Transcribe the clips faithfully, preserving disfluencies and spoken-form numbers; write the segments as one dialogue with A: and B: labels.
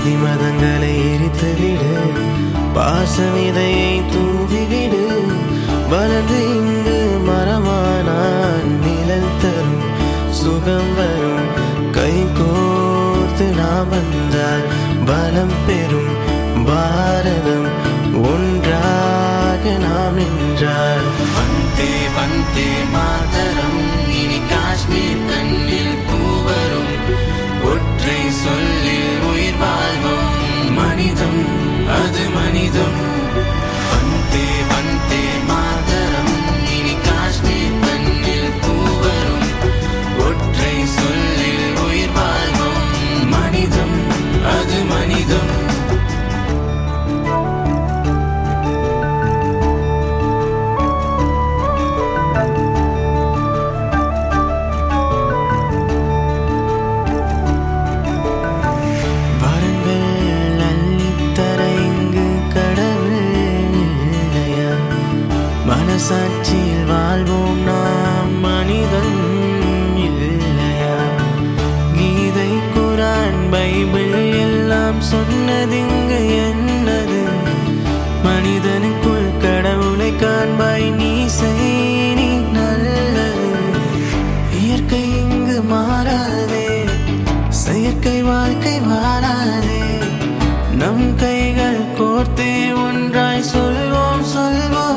A: ஜாதி மதங்களை எரித்துவிடு, பாசமிதையை தூவிவிடு. வளர்ந்து இங்கு மரமானான் நிழல் தரும் சுகம் வரும். கை கோர்த்து நாம் வந்தால் பலம் பெறும் பாரதம். ஒன்றாக நாம் நின்றால் வந்தே வந்தே மாதரம். இனி காஷ்மீர் கண்ணில் பூவரும். ஒற்றை சொல்லில் உயிர் வாழ்வோம். மனிதம் அது மனிதம். வந்தே வந்தே மாதரம். இனி காஷ்மீர் கண்ணில் பூவரும். ஒற்றை சொல்லில் உயிர் வாழ்வோம். மனிதம் அது மனிதம். மனசாட்சியில் வாழ்வோம் நாம், மனிதன் இல்லையா? கீதை குரான் பைபிள் எல்லாம் சொன்னதிங்கு என்னது? மனிதனுக்குள் கடவுளை காண்பாய் நீ செய் நீ நல்லது. இயற்கை இங்கு மாறாதே, செயற்கை வாழ்க்கை வாழாதே. நம் கைகள் கோர்த்தே ஒன்றாய் சொல்வோம் சொல்வோம்.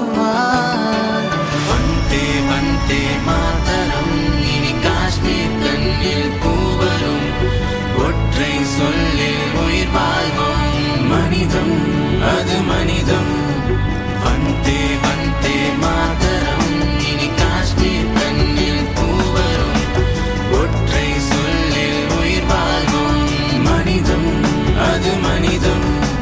A: வந்தே வந்தே மாதரம். இனி காஷ்மீர் கண்ணில் பூவரும். ஒற்றை சொல்லில் உயிர் வாழ்வோம். மனிதம் அது மனிதம். வந்தே வந்தே மாதரம். இனி காஷ்மீர் கண்ணில் பூவரும். ஒற்றை சொல்லில் உயிர் வாழ்வோம். மனிதம் அது மனிதம்.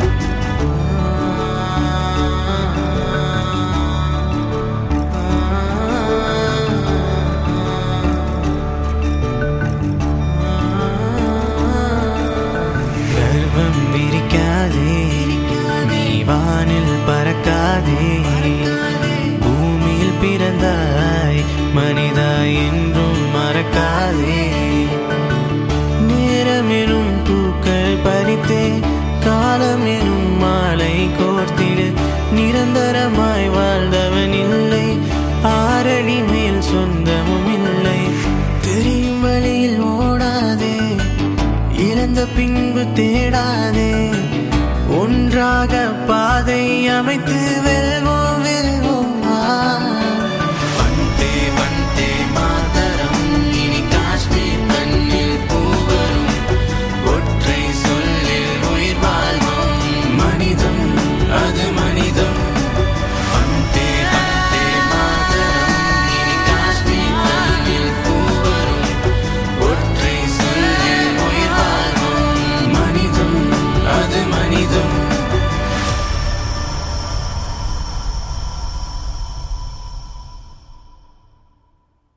A: கர்வம் விரிக்காதே, நீ வானில் பறக்காதே. பூமியில் பிறந்தாய் மனிதா என்றும் மறக்காதே. நேரம் எனும் பூக்கள் பறித்தே காலம் எனும் மாலை கோர்த்திடு. நிரந்தரமாய் வாழ்ந்தவன் இல்லை, ஆறடி மேல் சொந்தமும் இல்லை. தெரியும் வழியில் ஓடாதே, இழந்த பின்பு தேடாதே. ஒன்றாக பாதை அமைத்து வெல்வோம் வெல்வோம்.